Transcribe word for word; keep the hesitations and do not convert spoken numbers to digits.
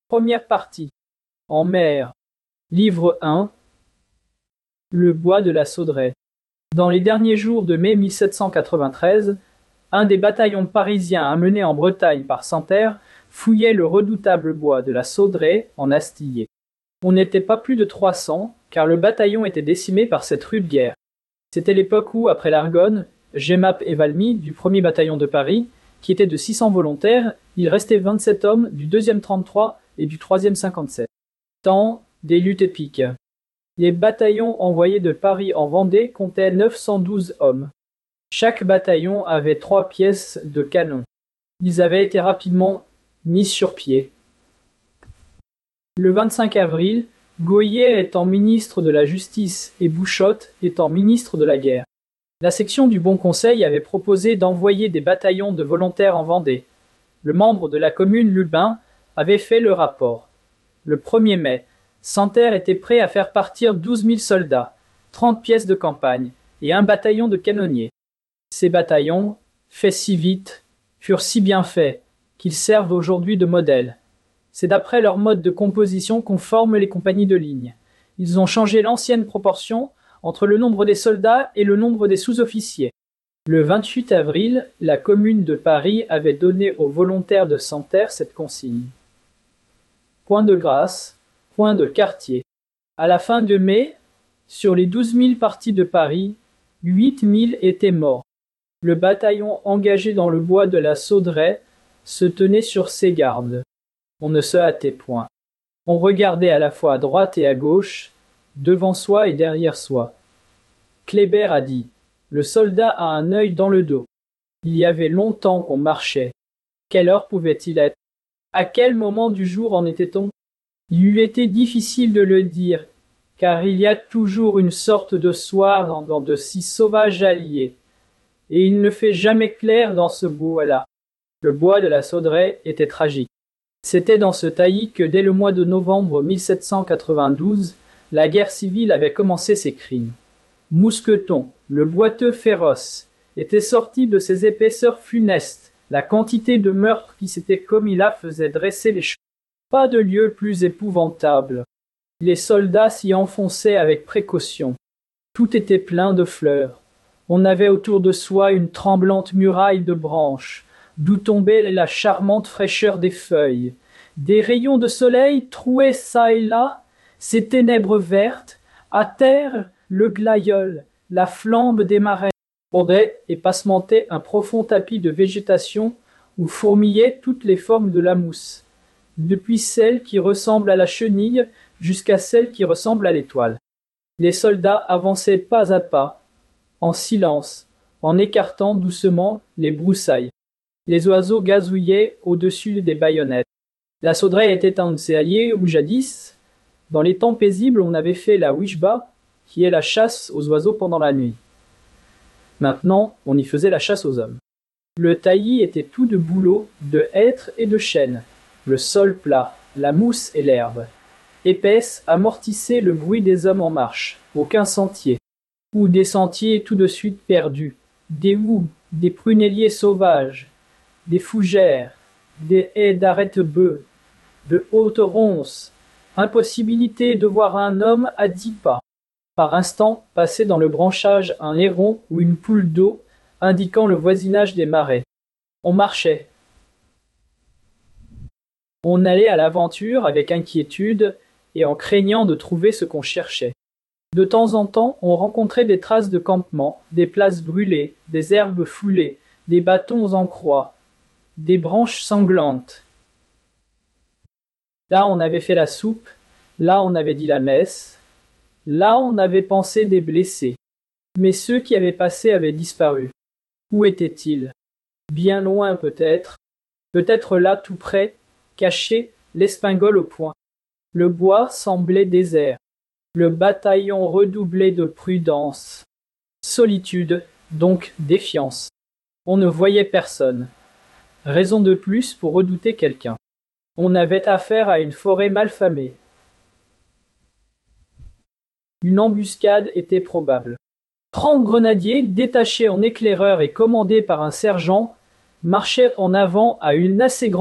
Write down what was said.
Première partie. En mer. Livre un. Le bois de la Sauderaie. Dans les derniers jours de mai mille sept cent quatre-vingt-treize, un des bataillons parisiens amenés en Bretagne par Santerre fouillait le redoutable bois de la Sauderaie en astillé. On n'était pas plus de trois cents, car le bataillon était décimé par cette rude guerre. C'était l'époque où, après l'Argonne, Jemmapes et Valmy, du premier bataillon de Paris, qui était de six cents volontaires, il restait vingt-sept hommes du deuxième trente-trois et du troisième cinquante-sept. Temps des luttes épiques. Les bataillons envoyés de Paris en Vendée comptaient neuf cent douze hommes. Chaque bataillon avait trois pièces de canon. Ils avaient été rapidement mis sur pied. Le vingt-cinq avril, Gohier étant ministre de la Justice et Bouchotte étant ministre de la Guerre. La section du Bon Conseil avait proposé d'envoyer des bataillons de volontaires en Vendée. Le membre de la commune Lubin avait fait le rapport. Le premier mai, Santerre était prêt à faire partir douze mille soldats, trente pièces de campagne et un bataillon de canonniers. Ces bataillons, faits si vite, furent si bien faits qu'ils servent aujourd'hui de modèle. C'est d'après leur mode de composition qu'on forme les compagnies de ligne. Ils ont changé l'ancienne proportion entre le nombre des soldats et le nombre des sous-officiers. Le vingt-huit avril, la commune de Paris avait donné aux volontaires de Santerre cette consigne. Point de grâce, point de quartier. À la fin de mai, sur les douze mille partis de Paris, huit mille étaient morts. Le bataillon engagé dans le bois de la Sauderaie se tenait sur ses gardes. On ne se hâtait point. On regardait à la fois à droite et à gauche, devant soi et derrière soi. Kléber a dit « Le soldat a un œil dans le dos ». Il y avait longtemps qu'on marchait. Quelle heure pouvait-il être? À quel moment du jour en était-on? Il eût été difficile de le dire, car il y a toujours une sorte de soir dans de si sauvages alliés, et il ne fait jamais clair dans ce bois-là. Le bois de la Sauderaie était tragique. C'était dans ce taillis que dès le mois de novembre mille sept cent quatre-vingt-douze, la guerre civile avait commencé ses crimes. Mousqueton, le boiteux féroce, était sorti de ses épaisseurs funestes. La quantité de meurtres qui s'était commis là faisait dresser les cheveux. Pas de lieu plus épouvantable. Les soldats s'y enfonçaient avec précaution. Tout était plein de fleurs. On avait autour de soi une tremblante muraille de branches, d'où tombait la charmante fraîcheur des feuilles. Des rayons de soleil trouaient çà et là ces ténèbres vertes, à terre le glaïeul, la flambe des marais. Bordait et passementait un profond tapis de végétation où fourmillaient toutes les formes de la mousse, depuis celle qui ressemble à la chenille jusqu'à celle qui ressemble à l'étoile. Les soldats avançaient pas à pas, en silence, en écartant doucement les broussailles. Les oiseaux gazouillaient au-dessus des baïonnettes. La Sauderaie était un de ces alliés où jadis, dans les temps paisibles, on avait fait la wishba, qui est la chasse aux oiseaux pendant la nuit. Maintenant, on y faisait la chasse aux hommes. Le taillis était tout de bouleaux, de hêtres et de chênes. Le sol plat, la mousse et l'herbe, épaisse, amortissaient le bruit des hommes en marche. Aucun sentier. Ou des sentiers tout de suite perdus. Des houes, des prunelliers sauvages, des fougères, des haies d'arête-bœufs, de hautes ronces. Impossibilité de voir un homme à dix pas. Par instant, passait dans le branchage un héron ou une poule d'eau, indiquant le voisinage des marais. On marchait. On allait à l'aventure avec inquiétude et en craignant de trouver ce qu'on cherchait. De temps en temps, on rencontrait des traces de campement, des places brûlées, des herbes foulées, des bâtons en croix, des branches sanglantes. Là, on avait fait la soupe, là, on avait dit la messe. Là, on avait pensé des blessés. Mais ceux qui avaient passé avaient disparu. Où étaient-ils? Bien loin peut-être. Peut-être là tout près, caché, l'espingole au poing. Le bois semblait désert. Le bataillon redoublait de prudence. Solitude, donc défiance. On ne voyait personne. Raison de plus pour redouter quelqu'un. On avait affaire à une forêt malfamée. Une embuscade était probable. Trente grenadiers, détachés en éclaireurs et commandés par un sergent, marchaient en avant à une assez grande